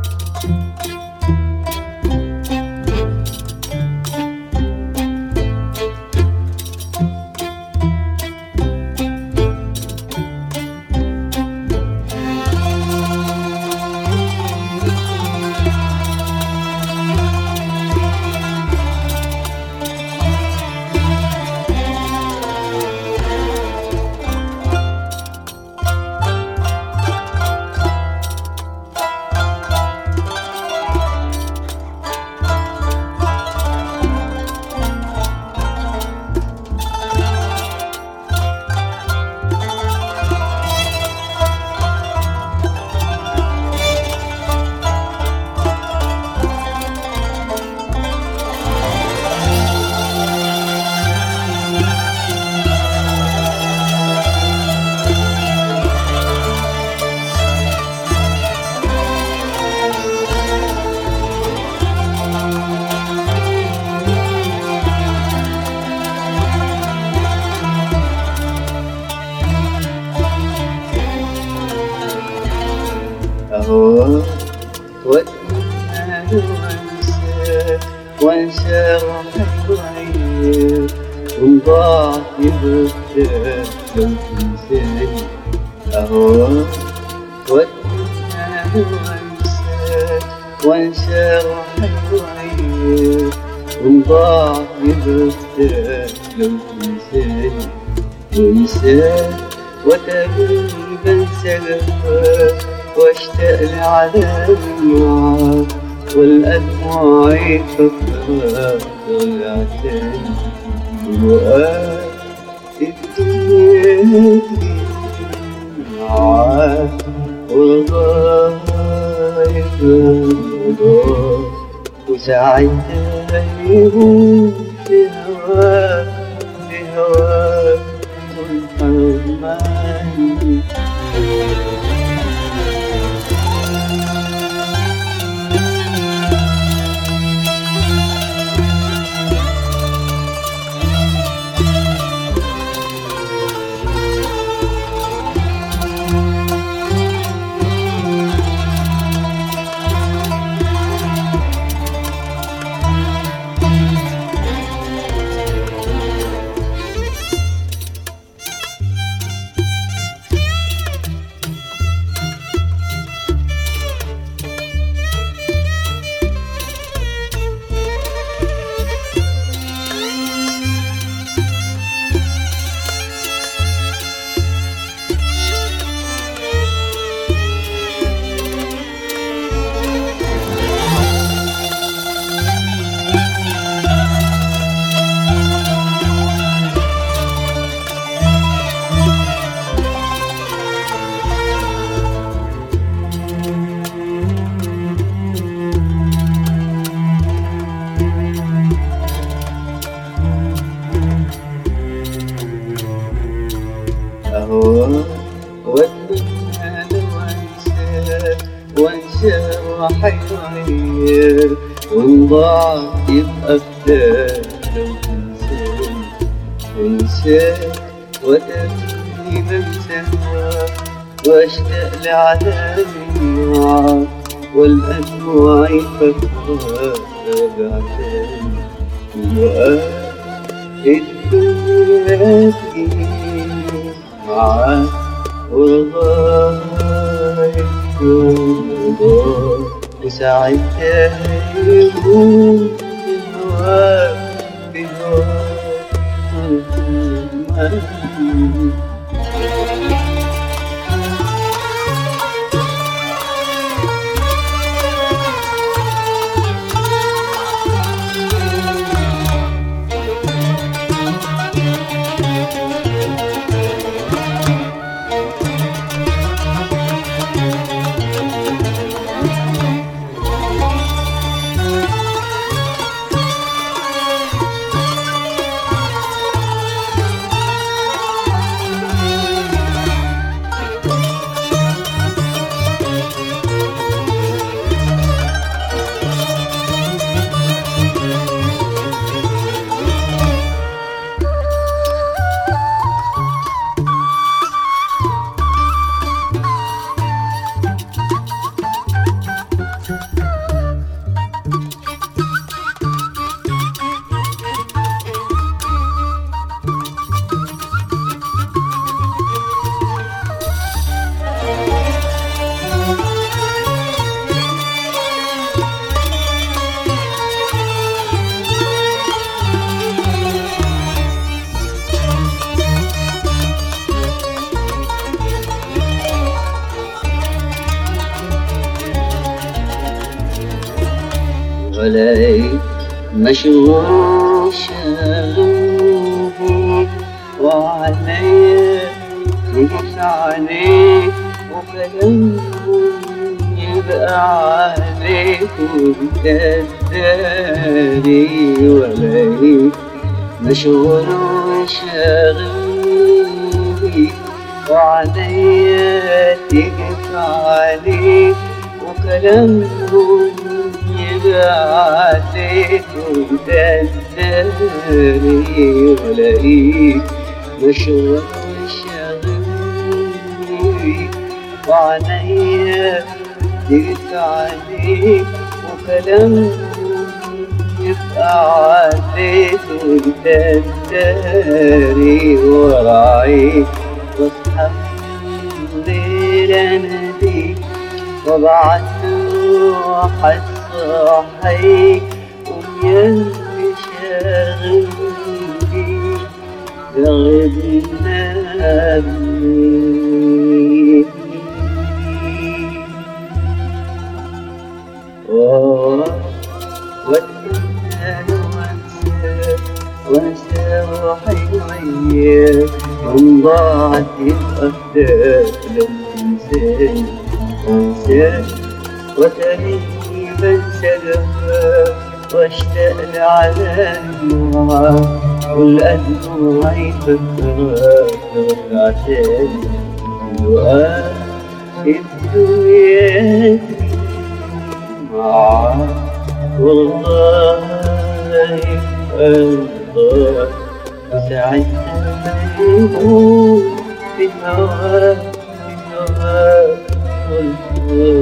أهواك وأتمنى وأنسى روحي وعير وانضاع يبدأ لو تنساني. أهواك وأتمنى وأنسى روحي وعير وانضاع يبدأ لو تنساني. وانساك وتقول بنسى الهواك واشتاق لعذابي معاك والأدمع يفكرك ترجع تاني. وقال الدنيا تجيني معاك والغاية رضاك وساعتها يهون في هواك طول حرماني. أهواك وأتمنى وأنسى روحي وعير وانضاع يبقى فداك لو تنساني. انساك وتبني بنسى هواك واشتاق لعذابي معاك والأدمع يفكرك ترجع تاني. وقال الدنيا تجيني معاك والغاية رضاك وساعتها يهون في هواك طول ولاقيك مشغول شاغل وعليا تجيش عليك وكلامهم يبقى عليك وانت الداري ولاقيك مشغول وشاغل وعليا تجيش عليك وكلامهم يبقى عليك وانت الداري ولاقيك مشغول وشاغلني وعليا جيت عليك وكلامهم يبقى عليك وانت الداري وراعيك واصحى الليل اناديك وابعت واحد صاحيك قوم ياللي شاغل بيك غبنا بيك واتمنى وانسى روحي وياك وان ضاعت الأفداك لو تنساني وانساك وتهيني بنسى جفاك واشتاق لعلامك والقلب هيفكرك عشاني لقاك الدنيا معاك والله أرضاك وساعتها يكون في هواك قلت